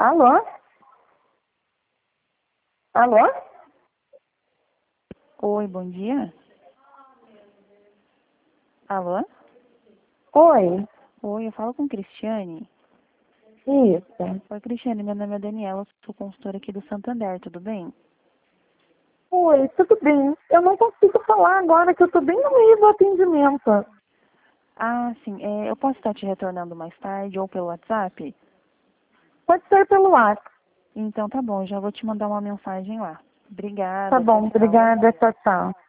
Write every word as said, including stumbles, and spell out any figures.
Alô? Alô? Oi, bom dia. Alô? Oi, Oi, eu falo com Cristiane. isso. Oi, Cristiane, meu nome é Daniela, sou consultora aqui do Santander, tudo bem? Oi, tudo bem? Eu não consigo falar agora que eu tô bem no meio do atendimento. Ah, sim, é, eu posso estar te retornando mais tarde ou pelo WhatsApp? Pode ser pelo WhatsApp. Então tá bom, já vou te mandar uma mensagem lá. Tá Obrigada, tchau, bom, tchau. obrigada, tchau, tchau.